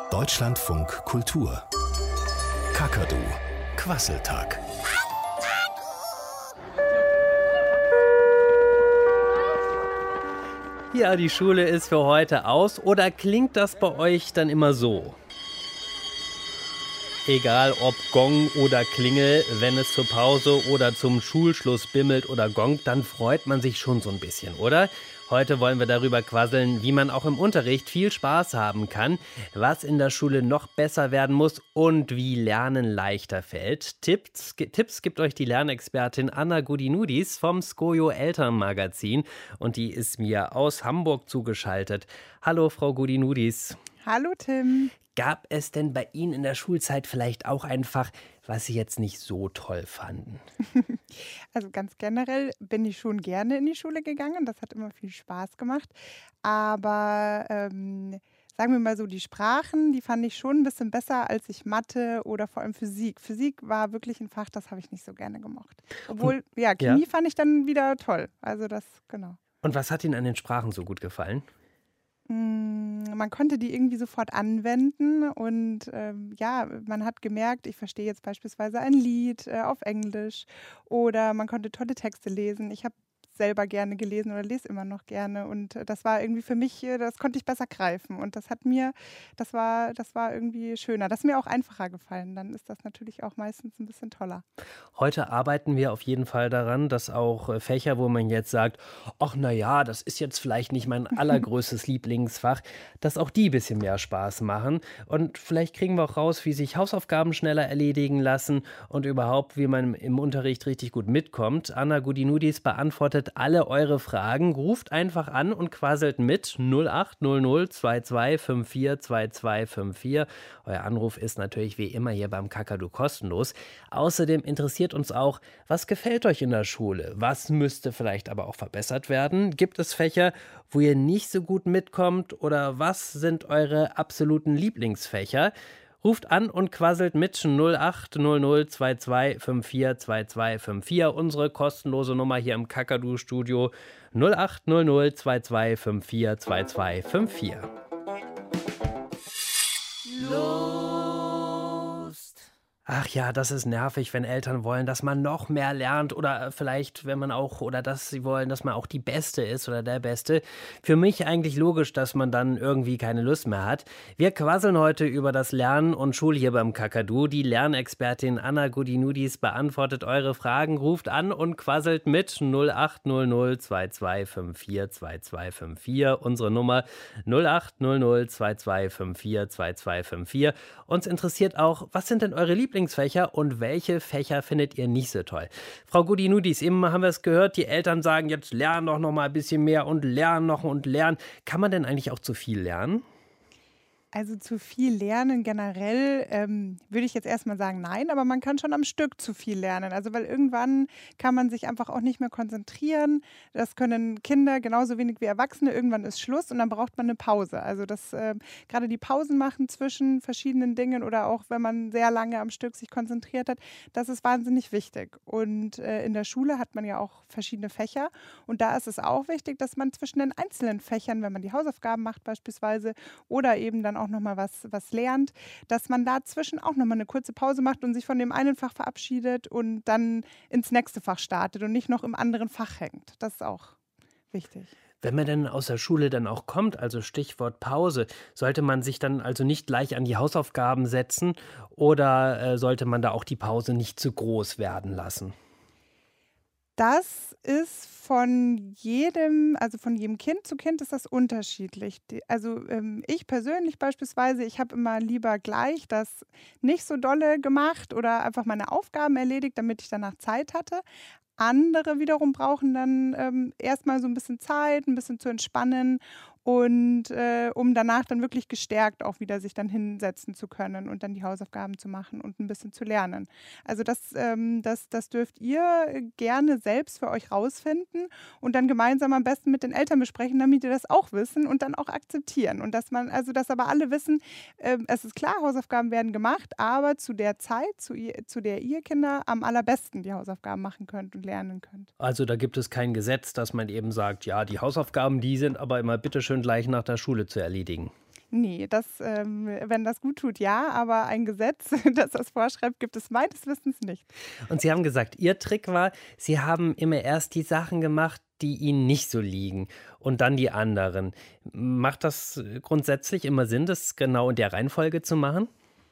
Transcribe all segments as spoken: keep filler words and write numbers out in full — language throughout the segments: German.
Deutschlandfunk Kultur. Kakadu. Quasseltag. Ja, die Schule ist für heute aus. Oder klingt das bei euch dann immer so? Egal ob Gong oder Klingel, wenn es zur Pause oder zum Schulschluss bimmelt oder gongt, dann freut man sich schon so ein bisschen, oder? Heute wollen wir darüber quasseln, wie man auch im Unterricht viel Spaß haben kann, was in der Schule noch besser werden muss und wie Lernen leichter fällt. Tipps, Tipps gibt euch die Lernexpertin Anna Gudinudis vom Skojo Elternmagazin und die ist mir aus Hamburg zugeschaltet. Hallo Frau Gudinudis. Hallo Tim. Gab es denn bei Ihnen in der Schulzeit vielleicht auch einfach, was Sie jetzt nicht so toll fanden? Also ganz generell bin ich schon gerne in die Schule gegangen. Das hat immer viel Spaß gemacht. Aber ähm, sagen wir mal so, die Sprachen, die fand ich schon ein bisschen besser als ich Mathe oder vor allem Physik. Physik war wirklich ein Fach, das habe ich nicht so gerne gemocht. Obwohl, ja, Chemie ja. fand ich dann wieder toll. Also das, genau. Und was hat Ihnen an den Sprachen so gut gefallen? Man konnte die irgendwie sofort anwenden und ähm, ja, man hat gemerkt, ich verstehe jetzt beispielsweise ein Lied äh, auf Englisch oder man konnte tolle Texte lesen. Ich habe selber gerne gelesen oder lese immer noch gerne und äh, das war irgendwie für mich, äh, das konnte ich besser greifen und das hat mir, das war, das war irgendwie schöner. Das ist mir auch einfacher gefallen, dann ist das natürlich auch meistens ein bisschen toller. Heute arbeiten wir auf jeden Fall daran, dass auch äh, Fächer, wo man jetzt sagt, ach na ja, das ist jetzt vielleicht nicht mein allergrößtes Lieblingsfach, dass auch die ein bisschen mehr Spaß machen und vielleicht kriegen wir auch raus, wie sich Hausaufgaben schneller erledigen lassen und überhaupt, wie man im Unterricht richtig gut mitkommt. Anna Gudinudis beantwortet alle eure Fragen. Ruft einfach an und quasselt mit null acht null null zwei zwei fünf vier zwei zwei fünf vier. Euer Anruf ist natürlich wie immer hier beim Kakadu kostenlos. Außerdem interessiert uns auch, was gefällt euch in der Schule? Was müsste vielleicht aber auch verbessert werden? Gibt es Fächer, wo ihr nicht so gut mitkommt? Oder was sind eure absoluten Lieblingsfächer? Ruft an und quasselt mit null acht null null zwei zwei fünf vier zwei zwei fünf vier. Unsere kostenlose Nummer hier im Kakadu-Studio null acht null null zwei zwei fünf vier zwei zwei fünf vier. Ach ja, das ist nervig, wenn Eltern wollen, dass man noch mehr lernt oder vielleicht, wenn man auch, oder dass sie wollen, dass man auch die Beste ist oder der Beste. Für mich eigentlich logisch, dass man dann irgendwie keine Lust mehr hat. Wir quasseln heute über das Lernen und Schule hier beim Kakadu. Die Lernexpertin Anna Gudinudis beantwortet eure Fragen, ruft an und quasselt mit null acht null null zwei zwei fünf vier zwei zwei fünf vier. Unsere Nummer null acht null null zwei zwei fünf vier zwei zwei fünf vier. Uns interessiert auch, was sind denn eure Lieblingsfächer? Lieblingsfächer und welche Fächer findet ihr nicht so toll? Frau Gudinudis, eben haben wir es gehört, die Eltern sagen, jetzt lernen doch noch mal ein bisschen mehr und lernen noch und lernen. Kann man denn eigentlich auch zu viel lernen? Also zu viel lernen generell ähm, würde ich jetzt erstmal sagen, nein, aber man kann schon am Stück zu viel lernen. Also weil irgendwann kann man sich einfach auch nicht mehr konzentrieren. Das können Kinder genauso wenig wie Erwachsene. Irgendwann ist Schluss und dann braucht man eine Pause. Also das äh, gerade die Pausen machen zwischen verschiedenen Dingen oder auch wenn man sehr lange am Stück sich konzentriert hat, das ist wahnsinnig wichtig. Und äh, in der Schule hat man ja auch verschiedene Fächer und da ist es auch wichtig, dass man zwischen den einzelnen Fächern, wenn man die Hausaufgaben macht beispielsweise oder eben dann auch nochmal was, was lernt, dass man dazwischen auch nochmal eine kurze Pause macht und sich von dem einen Fach verabschiedet und dann ins nächste Fach startet und nicht noch im anderen Fach hängt. Das ist auch wichtig. Wenn man denn aus der Schule dann auch kommt, also Stichwort Pause, sollte man sich dann also nicht gleich an die Hausaufgaben setzen oder äh, sollte man da auch die Pause nicht zu groß werden lassen? Das ist von jedem, also von jedem Kind zu Kind ist das unterschiedlich. Die, also ähm, ich persönlich beispielsweise, ich habe immer lieber gleich das nicht so dolle gemacht oder einfach meine Aufgaben erledigt, damit ich danach Zeit hatte. Andere wiederum brauchen dann ähm, erstmal so ein bisschen Zeit, ein bisschen zu entspannen und äh, um danach dann wirklich gestärkt auch wieder sich dann hinsetzen zu können und dann die Hausaufgaben zu machen und ein bisschen zu lernen. Also das, ähm, das, das dürft ihr gerne selbst für euch rausfinden und dann gemeinsam am besten mit den Eltern besprechen, damit die das auch wissen und dann auch akzeptieren. Und dass man, also dass aber alle wissen, äh, es ist klar, Hausaufgaben werden gemacht, aber zu der Zeit, zu, ihr, zu der ihr Kinder am allerbesten die Hausaufgaben machen könnt und lernen könnt. Also da gibt es kein Gesetz, dass man eben sagt, ja, die Hausaufgaben, die sind aber immer bitteschön gleich nach der Schule zu erledigen. Nee, das, ähm, wenn das gut tut, ja, aber ein Gesetz, das das vorschreibt, gibt es meines Wissens nicht. Und Sie haben gesagt, Ihr Trick war, Sie haben immer erst die Sachen gemacht, die Ihnen nicht so liegen und dann die anderen. Macht das äh, grundsätzlich immer Sinn, das genau in der Reihenfolge zu machen?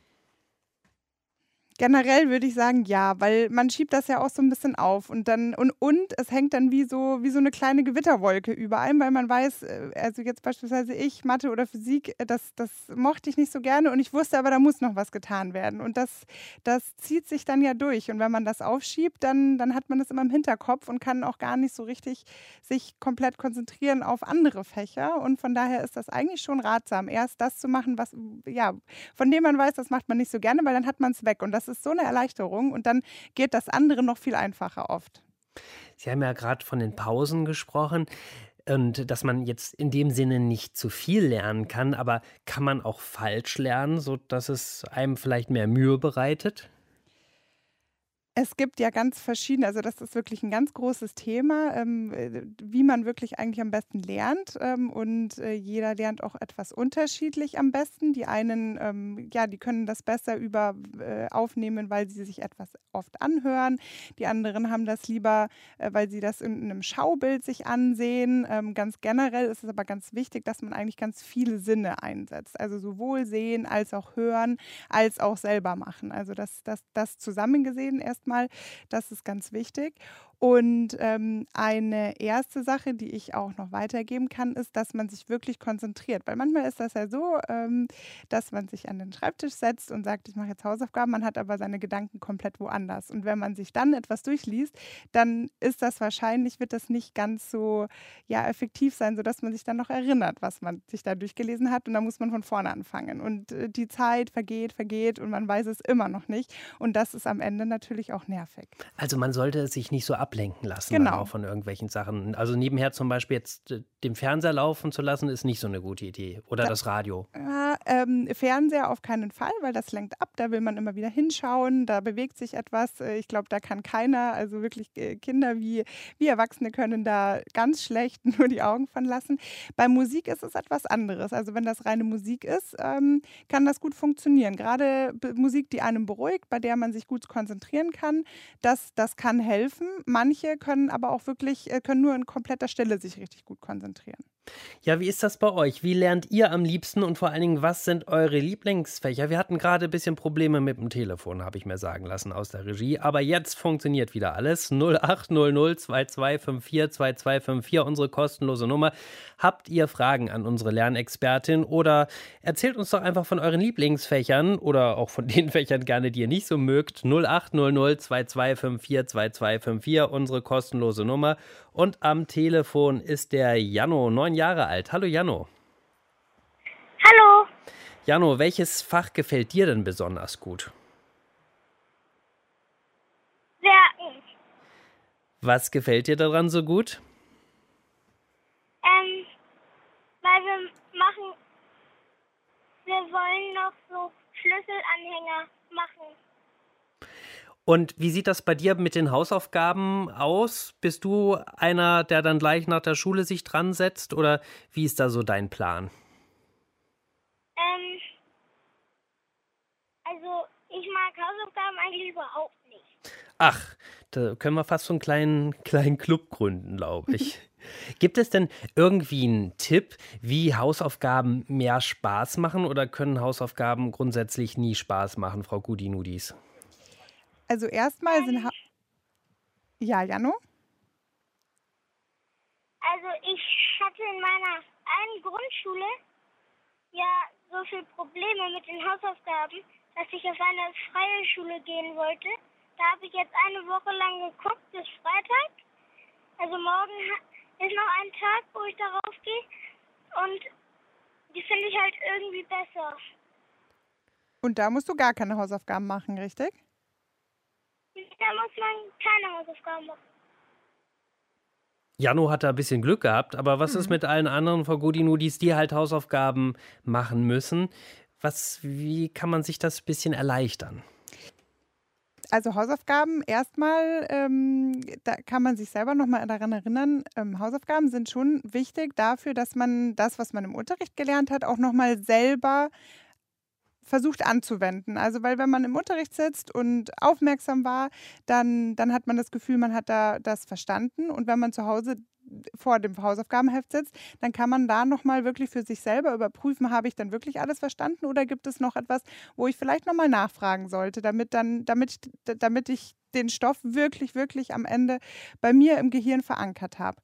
Generell würde ich sagen, ja, weil man schiebt das ja auch so ein bisschen auf und dann und und es hängt dann wie so wie so eine kleine Gewitterwolke über einem, weil man weiß, äh, also jetzt beispielsweise ich, Mathe oder Physik, äh, das das mochte ich nicht so gerne und ich wusste aber, da muss noch was getan werden und das das zieht sich dann ja durch und wenn man das aufschiebt, dann dann hat man das immer im Hinterkopf und kann auch gar nicht so richtig sich komplett konzentrieren auf andere Fächer und von daher ist das eigentlich schon ratsam, erst das zu machen, was ja, von dem man weiß, das macht man nicht so gerne, weil dann hat man es weg und das ist so eine Erleichterung und dann geht das andere noch viel einfacher oft. Sie haben ja gerade von den Pausen gesprochen und dass man jetzt in dem Sinne nicht zu viel lernen kann, aber kann man auch falsch lernen, sodass es einem vielleicht mehr Mühe bereitet? Es gibt ja ganz verschiedene, also das ist wirklich ein ganz großes Thema, ähm, äh, wie man wirklich eigentlich am besten lernt, ähm, und, äh, jeder lernt auch etwas unterschiedlich am besten. Die einen, ähm, ja, die können das besser über äh, aufnehmen, weil sie sich etwas oft anhören. Die anderen haben das lieber, äh, weil sie das in 'nem Schaubild sich ansehen. Ähm, ganz generell ist es aber ganz wichtig, dass man eigentlich ganz viele Sinne einsetzt. Also sowohl sehen als auch hören, als auch selber machen. Also das das das zusammen gesehen erst mal, das ist ganz wichtig. Und, ähm, eine erste Sache, die ich auch noch weitergeben kann, ist, dass man sich wirklich konzentriert. Weil manchmal ist das ja so, ähm, dass man sich an den Schreibtisch setzt und sagt: „Ich mache jetzt Hausaufgaben“, man hat aber seine Gedanken komplett woanders. Und wenn man sich dann etwas durchliest, dann ist das wahrscheinlich wird das nicht ganz so, ja, effektiv sein, sodass man sich dann noch erinnert, was man sich da durchgelesen hat. Und dann muss man von vorne anfangen. Und, äh, die Zeit vergeht, vergeht und man weiß es immer noch nicht. Und das ist am Ende natürlich auch nervig. Also man sollte sich nicht so ablenken lassen dann Genau. auch von irgendwelchen Sachen. Also nebenher zum Beispiel jetzt äh, den Fernseher laufen zu lassen, ist nicht so eine gute Idee. Oder Da das Radio. Ja, ähm, Fernseher auf keinen Fall, weil das lenkt ab. Da will man immer wieder hinschauen, da bewegt sich etwas. Äh, ich glaube, da kann keiner, also wirklich äh, Kinder wie wie Erwachsene können da ganz schlecht nur die Augen von lassen. Bei Musik ist es etwas anderes. Also, wenn das reine Musik ist, ähm, kann das gut funktionieren. Grade b Musik, die einen beruhigt, bei der man sich gut konzentrieren kann, das das kann helfen. Manche können aber auch wirklich äh, können nur in kompletter Stille sich richtig gut konzentrieren. Ja, wie ist das bei euch? Wie lernt ihr am liebsten und vor allen Dingen, was sind eure Lieblingsfächer? Wir hatten gerade ein bisschen Probleme mit dem Telefon, habe ich mir sagen lassen aus der Regie. Aber jetzt funktioniert wieder alles. null acht null null zwei zwei fünf vier zwei zwei fünf vier, unsere kostenlose Nummer. Habt ihr Fragen an unsere Lernexpertin oder erzählt uns doch einfach von euren Lieblingsfächern oder auch von den Fächern gerne, die ihr nicht so mögt. null acht null null zwei zwei fünf vier zwei zwei fünf vier, unsere kostenlose Nummer. Und am Telefon ist der Janno, neun Jahre alt. Hallo Janno. Hallo, Janno, welches Fach gefällt dir denn besonders gut? Werken. Was gefällt dir daran so gut? Ähm, weil wir machen, wir wollen noch so Schlüsselanhänger machen. Und wie sieht das bei dir mit den Hausaufgaben aus? Bist du einer, der dann gleich nach der Schule sich dran setzt oder wie ist da so dein Plan? Ähm, also ich mag Hausaufgaben eigentlich überhaupt nicht. Ach, da können wir fast so einen kleinen, kleinen Club gründen, glaube ich. Gibt es denn irgendwie einen Tipp, wie Hausaufgaben mehr Spaß machen oder können Hausaufgaben grundsätzlich nie Spaß machen, Frau Gudi-Nudis? Also, erstmal sind Ähm, ha ja, Janno? also ich hatte in meiner einen Grundschule ja so viele Probleme mit den Hausaufgaben, dass ich auf eine freie Schule gehen wollte. Da habe ich jetzt eine Woche lang geguckt bis Freitag. Also morgen ha- ist noch ein Tag, wo ich darauf gehe und die finde ich halt irgendwie besser. Und da musst du gar keine Hausaufgaben machen, richtig? Da muss man keine Hausaufgaben machen. Janno hat da ein bisschen Glück gehabt, aber was ist Mhm. mit allen anderen Frau Gudi-Nudis, die halt Hausaufgaben machen müssen? Was, wie kann man sich das ein bisschen erleichtern? Also Hausaufgaben erstmal, ähm, da kann man sich selber noch mal daran erinnern, ähm, Hausaufgaben sind schon wichtig dafür, dass man das, was man im Unterricht gelernt hat, auch noch mal selber versucht anzuwenden. Also, weil wenn man im Unterricht sitzt und aufmerksam war, dann dann hat man das Gefühl, man hat da das verstanden. Und wenn man zu Hause vor dem Hausaufgabenheft sitzt, dann kann man da noch mal wirklich für sich selber überprüfen, habe ich dann wirklich alles verstanden oder gibt es noch etwas, wo ich vielleicht noch mal nachfragen sollte, damit dann damit ich damit ich den Stoff wirklich, wirklich am Ende bei mir im Gehirn verankert habe.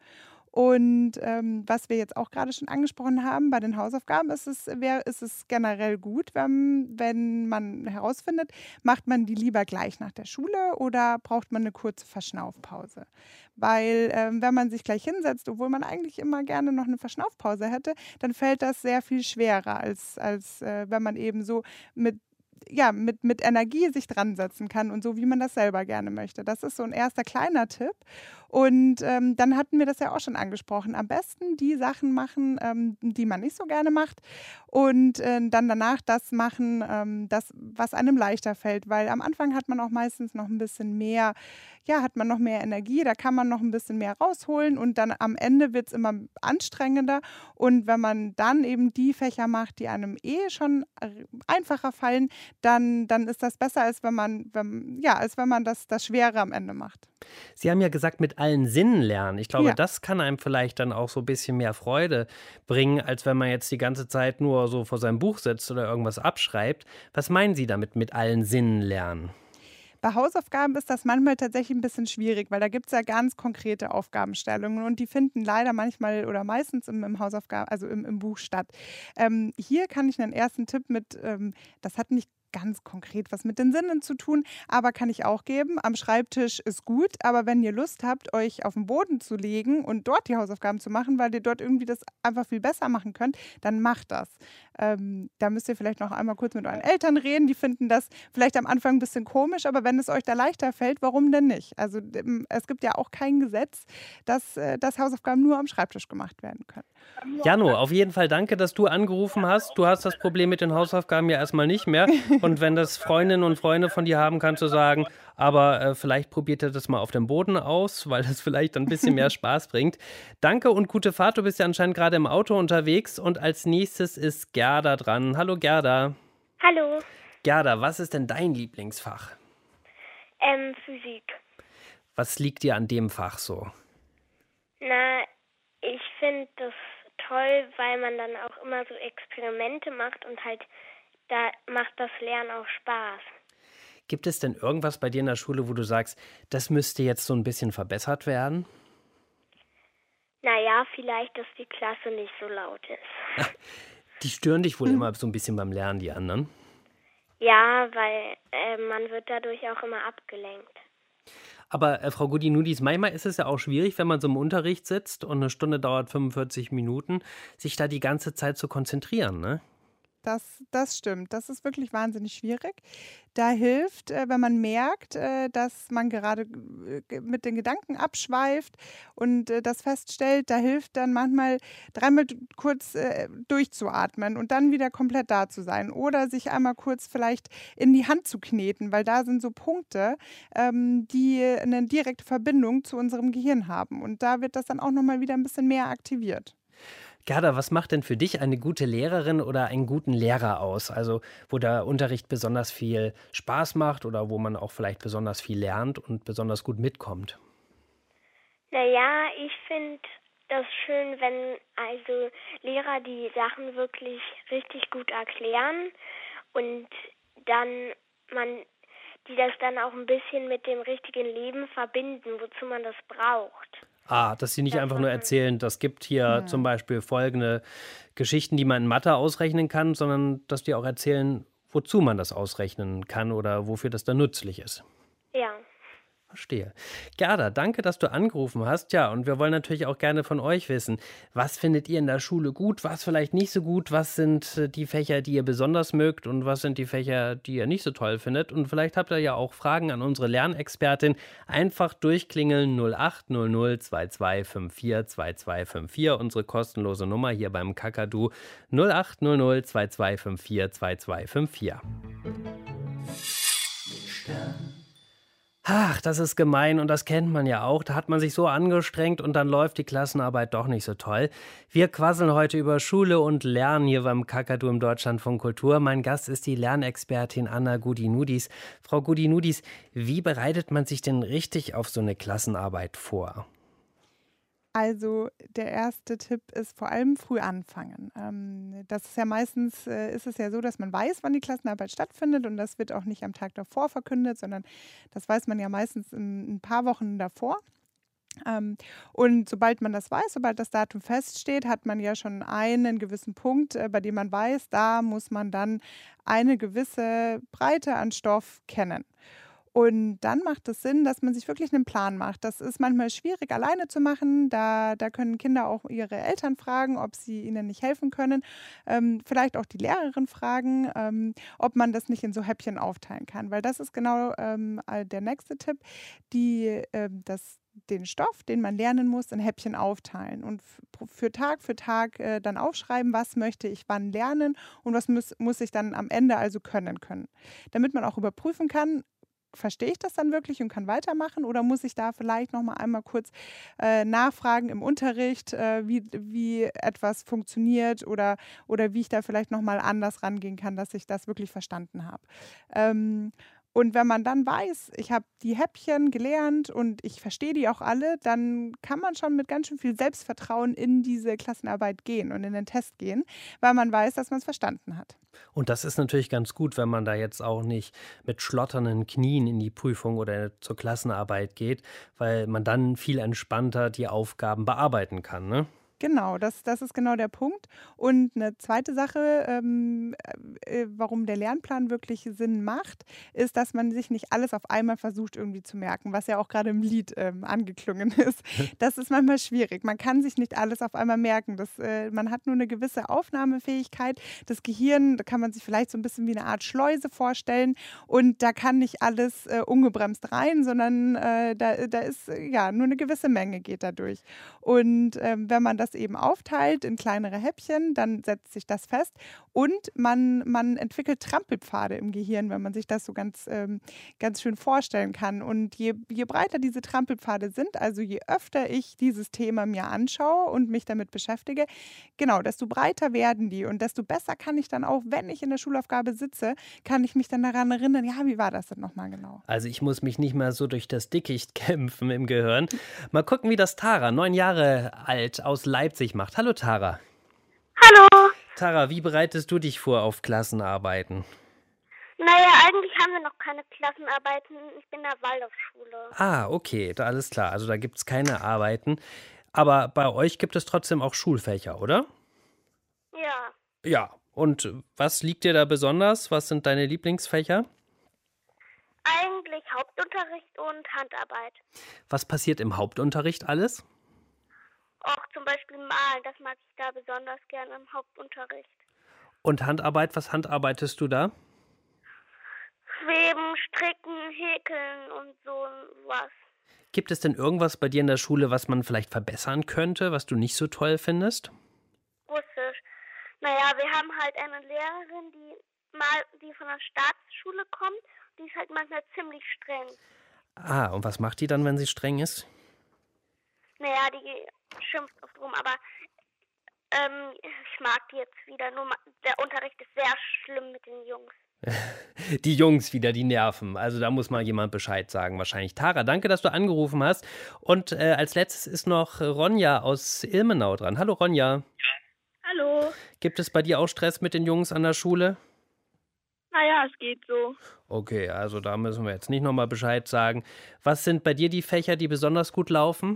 Und, ähm, was wir jetzt auch gerade schon angesprochen haben, bei den Hausaufgaben ist es wär ist es generell gut, wenn wenn man herausfindet, macht man die lieber gleich nach der Schule oder braucht man eine kurze Verschnaufpause? Weil, ähm, wenn man sich gleich hinsetzt, obwohl man eigentlich immer gerne noch eine Verschnaufpause hätte, dann fällt das sehr viel schwerer, als als, äh, wenn man eben so mit ja, mit mit Energie sich dran setzen kann und so, wie man das selber gerne möchte. Das ist so ein erster kleiner Tipp. Und, ähm, dann hatten wir das ja auch schon angesprochen. Am besten die Sachen machen, ähm, die man nicht so gerne macht und, äh, dann danach das machen, ähm, das, was einem leichter fällt. Weil am Anfang hat man auch meistens noch ein bisschen mehr ja, hat man noch mehr Energie, da kann man noch ein bisschen mehr rausholen und dann am Ende wird es immer anstrengender. Und wenn man dann eben die Fächer macht, die einem eh schon r einfacher fallen, dann dann ist das besser, als wenn man wenn ja, als wenn man das das Schwere am Ende macht. Sie haben ja gesagt, mit allen Sinnen lernen. Ich glaube, Ja. das kann einem vielleicht dann auch so ein bisschen mehr Freude bringen, als wenn man jetzt die ganze Zeit nur so vor seinem Buch sitzt oder irgendwas abschreibt. Was meinen Sie damit, mit allen Sinnen lernen? Bei Hausaufgaben ist das manchmal tatsächlich ein bisschen schwierig, weil da gibt es ja ganz konkrete Aufgabenstellungen und die finden leider manchmal oder meistens im im Hausaufgaben also im im Buch statt. Ähm, hier kann ich einen ersten Tipp mit ähm, das hat nicht ganz konkret was mit den Sinnen zu tun, aber kann ich auch geben. Am Schreibtisch ist gut, aber wenn ihr Lust habt, euch auf den Boden zu legen und dort die Hausaufgaben zu machen, weil ihr dort irgendwie das einfach viel besser machen könnt, dann macht das. Ähm, da müsst ihr vielleicht noch einmal kurz mit euren Eltern reden. Die finden das vielleicht am Anfang ein bisschen komisch, aber wenn es euch da leichter fällt, warum denn nicht? Also ähm, es gibt ja auch kein Gesetz, dass, äh, dass Hausaufgaben nur am Schreibtisch gemacht werden können. Jano, auf jeden Fall danke, dass du angerufen hast. Du hast das Problem mit den Hausaufgaben ja erstmal nicht mehr. Und wenn das Freundinnen und Freunde von dir haben, kannst du sagen, aber äh, vielleicht probiert ihr das mal auf dem Boden aus, weil das vielleicht ein bisschen mehr Spaß bringt. Danke und gute Fahrt. Du bist ja anscheinend gerade im Auto unterwegs. Und als nächstes ist Gerda dran. Hallo Gerda. Hallo, Gerda, was ist denn dein Lieblingsfach? ähm, Physik. Was liegt dir an dem Fach so? Na, ich finde das toll, weil man dann auch immer so Experimente macht und halt da macht das Lernen auch Spaß. Gibt es denn irgendwas bei dir in der Schule, wo du sagst, das müsste jetzt so ein bisschen verbessert werden? Naja, vielleicht, dass die Klasse nicht so laut ist. Die stören dich wohl immer so ein bisschen beim Lernen, die anderen? Ja, weil äh, man wird dadurch auch immer abgelenkt. Aber äh, Frau Gudinudis, manchmal ist es ja auch schwierig, wenn man so im Unterricht sitzt und eine Stunde dauert fünfundvierzig Minuten, sich da die ganze Zeit zu konzentrieren, ne? Das das stimmt. Das ist wirklich wahnsinnig schwierig. Da hilft, äh, wenn man merkt, äh, dass man gerade äh, g mit den Gedanken abschweift und, äh, das feststellt, da hilft dann manchmal dreimal d kurz, äh, durchzuatmen und dann wieder komplett da zu sein oder sich einmal kurz vielleicht in die Hand zu kneten, weil da sind so Punkte, ähm, die eine direkte Verbindung zu unserem Gehirn haben und da wird das dann auch noch mal wieder ein bisschen mehr aktiviert. Gerda, was macht denn für dich eine gute Lehrerin oder einen guten Lehrer aus? Also, wo der Unterricht besonders viel Spaß macht oder wo man auch vielleicht besonders viel lernt und besonders gut mitkommt? Naja, ich finde das schön, wenn also Lehrer die Sachen wirklich richtig gut erklären und dann man die das dann auch ein bisschen mit dem richtigen Leben verbinden, wozu man das braucht. Ah, dass sie nicht Das einfach war nur dann, erzählen, das gibt hier zum Beispiel folgende Geschichten, die man in Mathe ausrechnen kann, sondern dass die auch erzählen, wozu man das ausrechnen kann oder wofür das dann nützlich ist. ja. Verstehe. Gerda, danke, dass du angerufen hast. Ja, und wir wollen natürlich auch gerne von euch wissen, was findet ihr in der Schule gut, was vielleicht nicht so gut, was sind äh, die Fächer, die ihr besonders mögt und was sind die Fächer, die ihr nicht so toll findet. Und vielleicht habt ihr ja auch Fragen an unsere Lernexpertin. Einfach durchklingeln null acht null null zwei zwei fünf vier zwei zwei fünf vier, unsere kostenlose Nummer hier beim Kakadu null acht null null zwei zwei fünf vier zwei zwei fünf vier. Ach, das ist gemein und das kennt man ja auch. Da hat man sich so angestrengt und dann läuft die Klassenarbeit doch nicht so toll. Wir quasseln heute über Schule und Lernen hier beim Kakadu im Deutschlandfunk Kultur. Mein Gast ist die Lernexpertin Anna Gudinudis. Frau Gudinudis, wie bereitet man sich denn richtig auf so eine Klassenarbeit vor? Also der erste Tipp ist vor allem früh anfangen. Ähm, das ist ja meistens, äh, ist es ja so, dass man weiß, wann die Klassenarbeit stattfindet und das wird auch nicht am Tag davor verkündet, sondern das weiß man ja meistens in ein paar Wochen davor. Ähm, und sobald man das weiß, sobald das Datum feststeht, hat man ja schon einen gewissen Punkt, äh, bei dem man weiß, da muss man dann eine gewisse Breite an Stoff kennen. Und dann macht es Sinn, dass man sich wirklich einen Plan macht. Das ist manchmal schwierig alleine zu machen. Da da können Kinder auch ihre Eltern fragen, ob sie ihnen nicht helfen können. Ähm, vielleicht auch die Lehrerin fragen, ähm, ob man das nicht in so Häppchen aufteilen kann. Weil das ist genau, ähm, äh, der nächste Tipp, die, ähm, das den Stoff, den man lernen muss, in Häppchen aufteilen und f für Tag für Tag, äh, dann aufschreiben, was möchte ich wann lernen und was muss muss ich dann am Ende also können können. Damit man auch überprüfen kann, verstehe ich das dann wirklich und kann weitermachen oder muss ich da vielleicht noch mal einmal kurz, äh, nachfragen im Unterricht, äh, wie wie etwas funktioniert oder oder wie ich da vielleicht noch mal anders rangehen kann, dass ich das wirklich verstanden habe. Ähm, und wenn man dann weiß, ich habe die Häppchen gelernt und ich verstehe die auch alle, dann kann man schon mit ganz schön viel Selbstvertrauen in diese Klassenarbeit gehen und in den Test gehen, weil man weiß, dass man es verstanden hat. Und das ist natürlich ganz gut, wenn man da jetzt auch nicht mit schlotternden Knien in die Prüfung oder zur Klassenarbeit geht, weil man dann viel entspannter die Aufgaben bearbeiten kann, ne? Genau, das das ist genau der Punkt. Und eine zweite Sache, ähm, äh, warum der Lernplan wirklich Sinn macht, ist, dass man sich nicht alles auf einmal versucht irgendwie zu merken, was ja auch gerade im Lied, ähm, angeklungen ist. Das ist manchmal schwierig. Man kann sich nicht alles auf einmal merken. Das, äh man hat nur eine gewisse Aufnahmefähigkeit. Das Gehirn, da kann man sich vielleicht so ein bisschen wie eine Art Schleuse vorstellen und da kann nicht alles, äh, ungebremst rein, sondern, äh, da da ist, äh, ja, nur eine gewisse Menge geht da durch. Und, ähm, wenn man das eben aufteilt in kleinere Häppchen, dann setzt sich das fest und man man entwickelt Trampelpfade im Gehirn, wenn man sich das so ganz, ähm, ganz schön vorstellen kann. Und je je breiter diese Trampelpfade sind, also je öfter ich dieses Thema mir anschaue und mich damit beschäftige, genau, desto breiter werden die und desto besser kann ich dann auch, wenn ich in der Schulaufgabe sitze, kann ich mich dann daran erinnern: „Ja, wie war das denn noch mal genau?“ Also ich muss mich nicht mehr so durch das Dickicht kämpfen im Gehirn. Mal gucken, wie das Tara, neun Jahre alt, aus Leipzig macht. Hallo Tara. Hallo. Tara, wie bereitest du dich vor auf Klassenarbeiten? Naja, eigentlich haben wir noch keine Klassenarbeiten. Ich bin in der Waldorfschule. Ah, okay, da alles klar. Also da gibt es keine Arbeiten. Aber bei euch gibt es trotzdem auch Schulfächer, oder? Ja, Ja. Und was liegt dir da besonders? Was sind deine Lieblingsfächer? eigentlich Hauptunterricht und Handarbeit. Was passiert im Hauptunterricht alles? Auch zum Beispiel malen, das mag ich da besonders gerne im Hauptunterricht. Und Handarbeit, was handarbeitest du da? Schweben, stricken, häkeln und so was. Gibt es denn irgendwas bei dir in der Schule, was man vielleicht verbessern könnte, was du nicht so toll findest? Russisch. Naja, wir haben halt eine Lehrerin, die mal, die von der Staatsschule kommt. Die ist halt manchmal ziemlich streng. Ah, und was macht die dann, wenn sie streng ist? Naja, die schimpft oft rum, aber ähm, ich mag die jetzt wieder. Nur ma- der Unterricht ist sehr schlimm mit den Jungs. Die Jungs wieder, die nerven. Also da muss mal jemand Bescheid sagen, wahrscheinlich. Tara, danke, dass du angerufen hast. Und äh, als letztes ist noch Ronja aus Ilmenau dran. Hallo Ronja. Hallo. Gibt es bei dir auch Stress mit den Jungs an der Schule? Naja, es geht so. Okay, also da müssen wir jetzt nicht nochmal Bescheid sagen. Was sind bei dir die Fächer, die besonders gut laufen?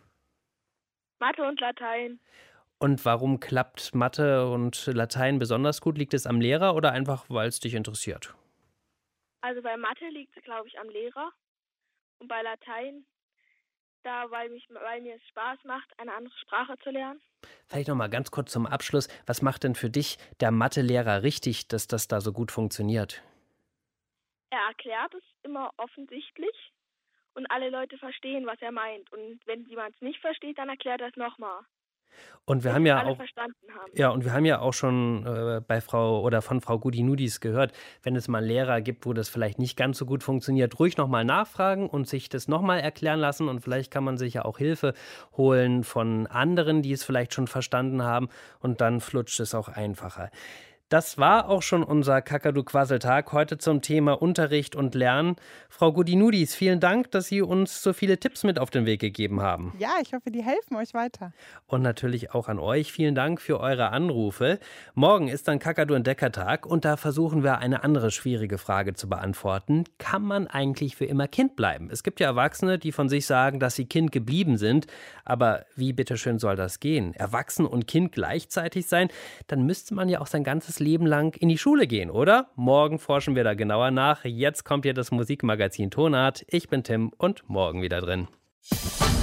Mathe und Latein. Und warum klappt Mathe und Latein besonders gut? Liegt es am Lehrer oder einfach, weil es dich interessiert? Also bei Mathe liegt es, glaube ich, am Lehrer. Und bei Latein, da, weil, mich, weil mir es Spaß macht, eine andere Sprache zu lernen. Vielleicht nochmal ganz kurz zum Abschluss. Was macht denn für dich der Mathelehrer richtig, dass das da so gut funktioniert? Er erklärt es immer offensichtlich und alle Leute verstehen, was er meint. Und wenn jemand es nicht versteht, dann erklärt er es nochmal. Und wir bis haben ja alle auch verstanden haben. Ja, und wir haben ja auch schon äh, bei Frau oder von Frau Gudi-Nudis gehört, wenn es mal Lehrer gibt, wo das vielleicht nicht ganz so gut funktioniert, ruhig nochmal nachfragen und sich das nochmal erklären lassen. Und vielleicht kann man sich ja auch Hilfe holen von anderen, die es vielleicht schon verstanden haben. Und dann flutscht es auch einfacher. Das war auch schon unser Kakadu-Quasseltag heute zum Thema Unterricht und Lernen. Frau Gudi-Nudis, vielen Dank, dass Sie uns so viele Tipps mit auf den Weg gegeben haben. Ja, ich hoffe, die helfen euch weiter. Und natürlich auch an euch. Vielen Dank für eure Anrufe. Morgen ist dann Kakadu-Entdeckertag und da versuchen wir eine andere schwierige Frage zu beantworten. Kann man eigentlich für immer Kind bleiben? Es gibt ja Erwachsene, die von sich sagen, dass sie Kind geblieben sind. Aber wie bitteschön soll das gehen? Erwachsen und Kind gleichzeitig sein? Dann müsste man ja auch sein ganzes Leben lang in die Schule gehen, oder? Morgen forschen wir da genauer nach. Jetzt kommt hier das Musikmagazin Tonart. Ich bin Tim und morgen wieder drin.